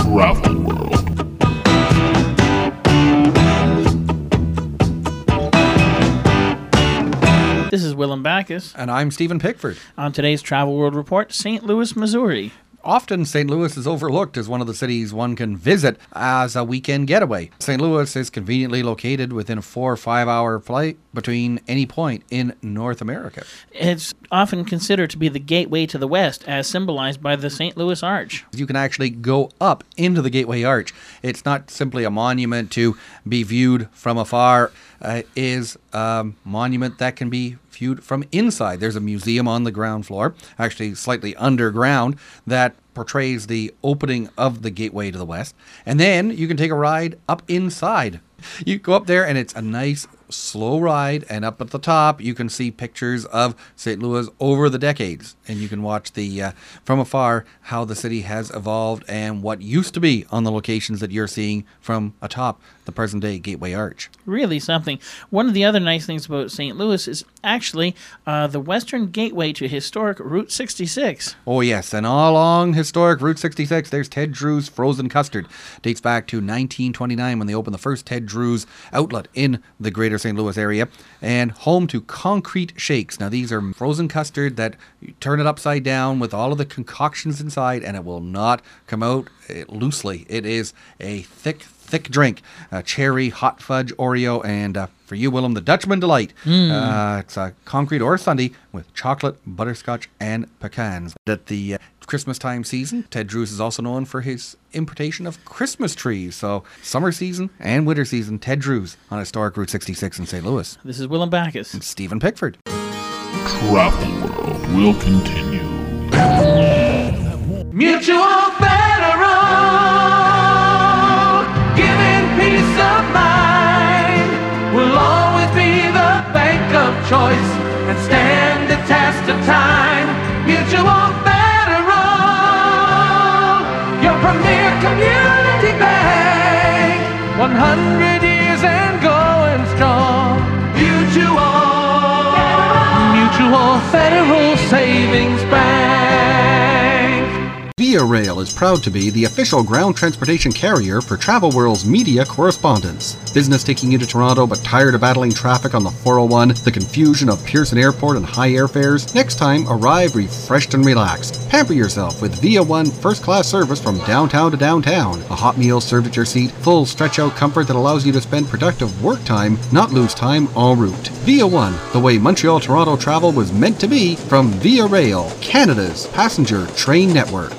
Travel World. This is Willem Backus. And I'm Stephen Pickford. On today's Travel World Report, St. Louis, Missouri. Often, St. Louis is overlooked as one of the cities one can visit as a weekend getaway. St. Louis is conveniently located within a 4 or 5 hour flight between any point in North America. It's often considered to be the gateway to the West, as symbolized by the St. Louis Arch. You can actually go up into the Gateway Arch. It's not simply a monument to be viewed from afar. It is a monument that can be viewed from inside. There's a museum on the ground floor, actually slightly underground, that portrays the opening of the gateway to the west. And then you can take a ride up inside. You go up there and it's a nice slow ride, and up at the top you can see pictures of St. Louis over the decades, and you can watch the from afar how the city has evolved and what used to be on the locations that you're seeing from atop the present day Gateway Arch. Really something. One of the other nice things about St. Louis is actually the western gateway to historic Route 66. Oh yes, and all along historic Route 66 there's Ted Drew's Frozen Custard. Dates back to 1929 when they opened the first Ted Drew's outlet in the greater St. Louis area, and home to Concrete Shakes. Now these are frozen custard that you turn it upside down with all of the concoctions inside, and it will not come out loosely. It is a thick drink. Cherry, hot fudge, Oreo, and for you, Willem, the Dutchman Delight. It's a concrete or sundae with chocolate, butterscotch, and pecans. At the Christmas time season, Ted Drew's is also known for his importation of Christmas trees. So summer season and winter season, Ted Drew's on historic Route 66 in St. Louis. This is Willem Backus. And Stephen Pickford. Travel World will continue. Mutual Federal, giving peace of mind, will always be the bank of choice and stand the test of time. Mutual Federal, your premier community bank, 100 years and going strong. Mutual Federal Savings Bank. Via Rail is proud to be the official ground transportation carrier for Travel World's media correspondence. Business taking you to Toronto but tired of battling traffic on the 401, the confusion of Pearson Airport and high airfares? Next time, arrive refreshed and relaxed. Pamper yourself with Via One first-class service from downtown to downtown. A hot meal served at your seat, full stretch-out comfort that allows you to spend productive work time, not lose time en route. Via One, the way Montreal-Toronto travel was meant to be, from Via Rail, Canada's passenger train network.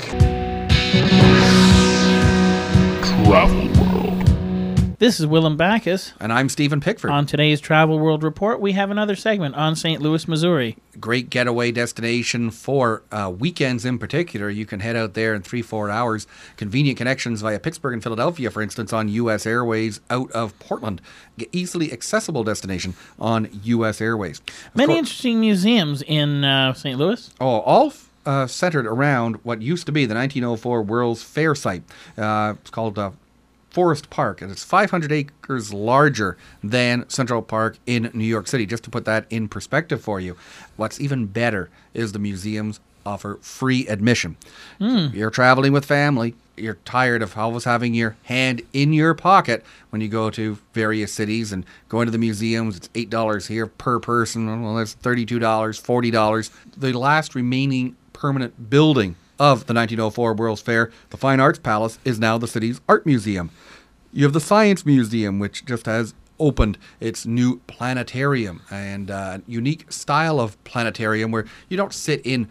Travel World. This is Willem Backus. And I'm Stephen Pickford. On today's Travel World Report, we have another segment on St. Louis, Missouri. Great getaway destination for weekends in particular. You can head out there in 3-4 hours. Convenient connections via Pittsburgh and Philadelphia, for instance, on U.S. Airways out of Portland. Easily accessible destination on U.S. Airways. Many interesting museums in St. Louis. All centered around what used to be the 1904 World's Fair site. It's called Forest Park, and it's 500 acres larger than Central Park in New York City. Just to put that in perspective for you, what's even better is the museums offer free admission. You're traveling with family, you're tired of always having your hand in your pocket when you go to various cities and going to the museums. It's $8 here per person. Well, that's $32, $40. The last remaining permanent building of the 1904 World's Fair, the Fine Arts Palace, is now the city's art museum. You have the Science Museum, which just has opened its new planetarium, and a unique style of planetarium where you don't sit in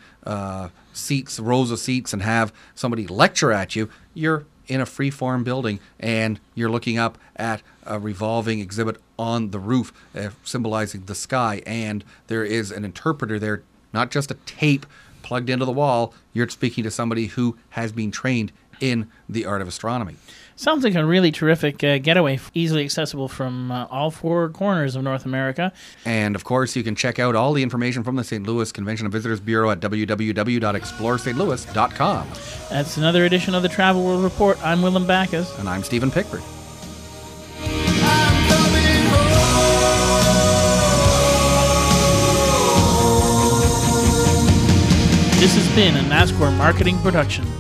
rows of seats and have somebody lecture at you. You're in a free-form building and you're looking up at a revolving exhibit on the roof symbolizing the sky, and there is an interpreter there, not just a tape plugged into the wall. You're speaking to somebody who has been trained in the art of astronomy. Sounds like a really terrific getaway, easily accessible from all four corners of North America. And, of course, you can check out all the information from the St. Louis Convention and Visitors Bureau at www.exploreStLouis.com. That's another edition of the Travel World Report. I'm Willem Backus. And I'm Stephen Pickford. This has been a NASCAR marketing production.